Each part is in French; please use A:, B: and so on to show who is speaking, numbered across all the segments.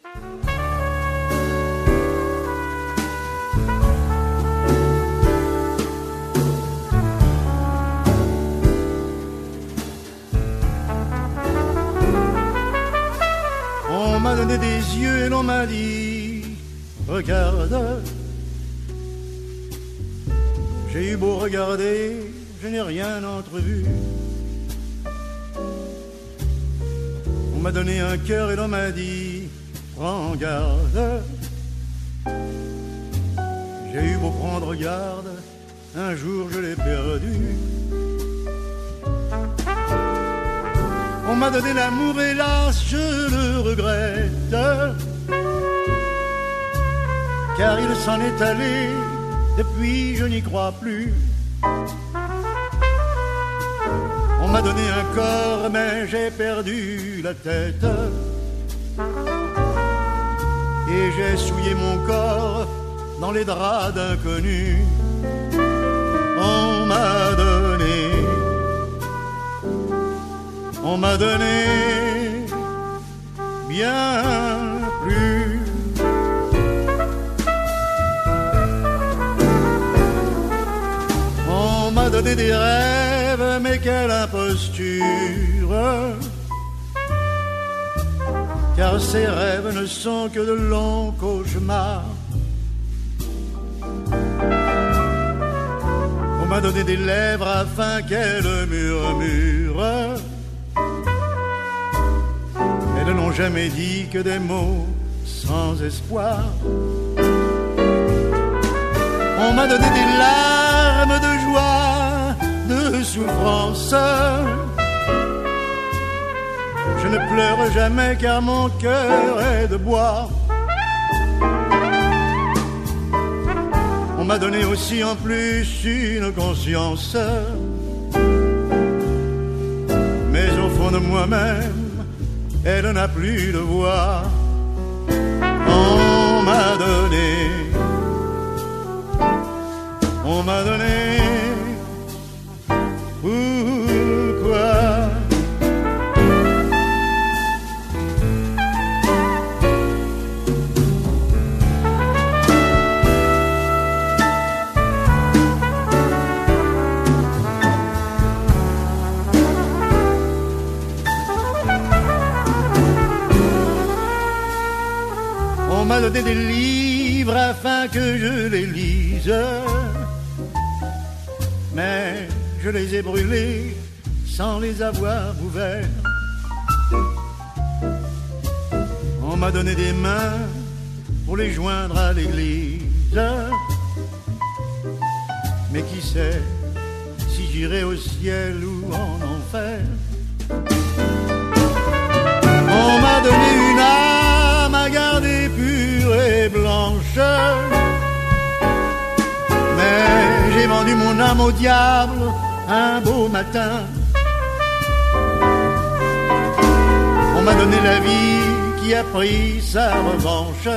A: On m'a donné des yeux et l'on m'a dit, regarde. J'ai eu beau regarder, je n'ai rien entrevu. On m'a donné un cœur et l'on m'a dit, prends garde. J'ai eu beau prendre garde, un jour je l'ai perdu. On m'a donné l'amour, hélas, je le regrette, car il s'en est allé, depuis je n'y crois plus. On m'a donné un corps, mais j'ai perdu la tête, et j'ai souillé mon corps dans les draps d'inconnus. On m'a donné bien plus. On m'a donné des rêves, mais quelle imposture, car ces rêves ne sont que de longs cauchemars. On m'a donné des lèvres afin qu'elles murmurent. Elles n'ont jamais dit que des mots sans espoir. On m'a donné des larmes de joie, de souffrance. Je ne pleure jamais car mon cœur est de bois. On m'a donné aussi en plus une conscience, mais au fond de moi-même, elle n'a plus de voix. On m'a donné, pourquoi? On m'a donné des livres afin que je les lise, mais je les ai brûlés sans les avoir ouverts. On m'a donné des mains pour les joindre à l'église, mais qui sait si j'irai au ciel ou en enfer. On m'a donné une âme à garder pure et blanche, mais j'ai vendu mon âme au diable un beau matin. On m'a donné la vie qui a pris sa revanche,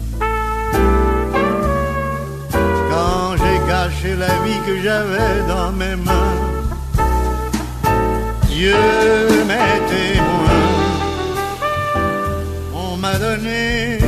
A: quand j'ai gâché la vie que j'avais dans mes mains. Dieu m'est témoin, on m'a donné